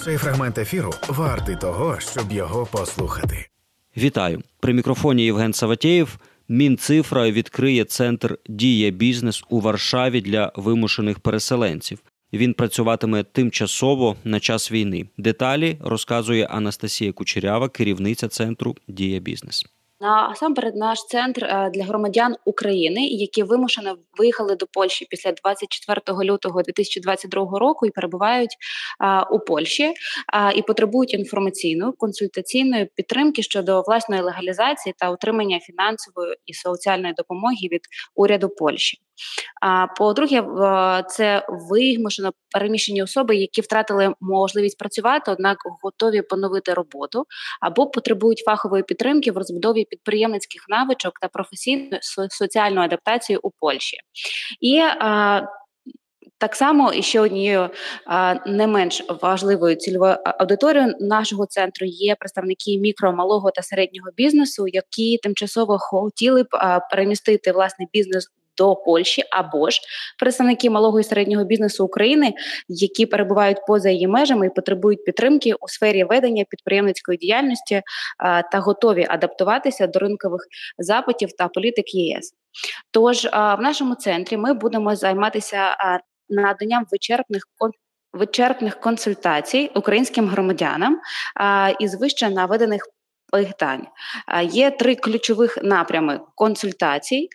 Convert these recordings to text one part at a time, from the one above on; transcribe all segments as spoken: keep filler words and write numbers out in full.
Цей фрагмент ефіру вартий того, щоб його послухати. Вітаю. При мікрофоні Євген Саватєєв. Мінцифра відкриє центр «Дія Бізнес» у Варшаві для вимушених переселенців. Він працюватиме тимчасово на час війни. Деталі розказує Анастасія Кучерява, керівниця центру «Дія Бізнес». Насамперед, наш центр для громадян України, які вимушено виїхали до Польщі після двадцять четвертого лютого дві тисячі двадцять другого року і перебувають а, у Польщі а, і потребують інформаційної, консультаційної підтримки щодо власної легалізації та отримання фінансової і соціальної допомоги від уряду Польщі. А по-друге, це вимушено переміщені особи, які втратили можливість працювати, однак готові поновити роботу, або потребують фахової підтримки в розбудові підприємницьких навичок та професійної соціальної адаптації у Польщі. І а, так само ще однією а, не менш важливою цільовою аудиторією нашого центру є представники мікро, малого та середнього бізнесу, які тимчасово хотіли б а, перемістити власний бізнес до Польщі, або ж представники малого і середнього бізнесу України, які перебувають поза її межами і потребують підтримки у сфері ведення підприємницької діяльності а, та готові адаптуватися до ринкових запитів та політик ЄС. Тож а, в нашому центрі ми будемо займатися а, наданням вичерпних вичерпних консультацій українським громадянам а, із вище наведених питань. Є три ключових напрями консультацій.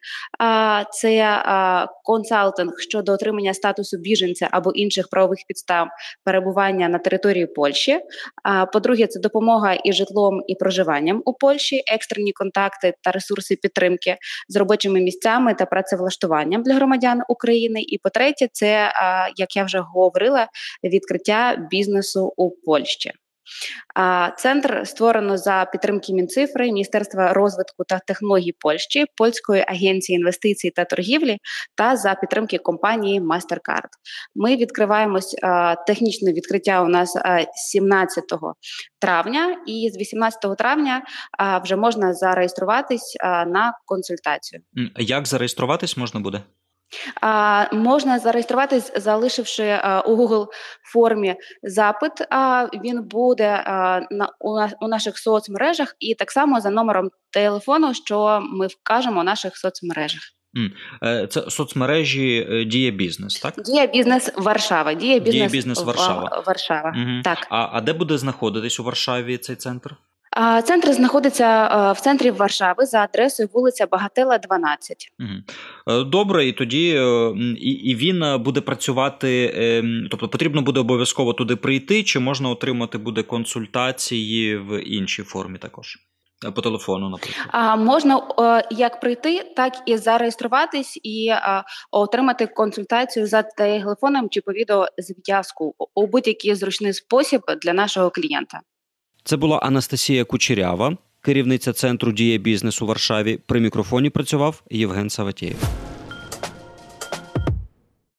Це консалтинг щодо отримання статусу біженця або інших правових підстав перебування на території Польщі. По-друге, це допомога і житлом, і проживанням у Польщі, екстрені контакти та ресурси підтримки з робочими місцями та працевлаштуванням для громадян України. І по-третє, це, як я вже говорила, відкриття бізнесу у Польщі. Центр створено за підтримки Мінцифри, Міністерства розвитку та технологій Польщі, Польської агенції інвестицій та торгівлі та за підтримки компанії MasterCard. Ми відкриваємось, технічне відкриття у нас сімнадцятого травня, і з вісімнадцятого травня вже можна зареєструватись на консультацію. Як зареєструватись можна буде? А, можна зареєструватись, залишивши а, у Google формі запит. А, він буде а, на, у, у наших соцмережах і так само за номером телефону, що ми вкажемо у наших соцмережах. Це соцмережі «Дія Бізнес», так? «Дія Бізнес Варшава». «Дія Бізнес, Дія Бізнес Варшава». Варшава. Угу. Так. А, а де буде знаходитись у Варшаві цей центр? Центр знаходиться в центрі Варшави за адресою вулиця Багателя, дванадцять. Добре, і тоді і, і він буде працювати, тобто потрібно буде обов'язково туди прийти, чи можна отримати буде консультації в іншій формі також? По телефону, наприклад. А, можна а, як прийти, так і зареєструватись і а, отримати консультацію за телефоном чи по відеозв'язку у будь-який зручний спосіб для нашого клієнта. Це була Анастасія Кучерява, керівниця центру «Дія Бізнес» у Варшаві. При мікрофоні працював Євген Саватєєв.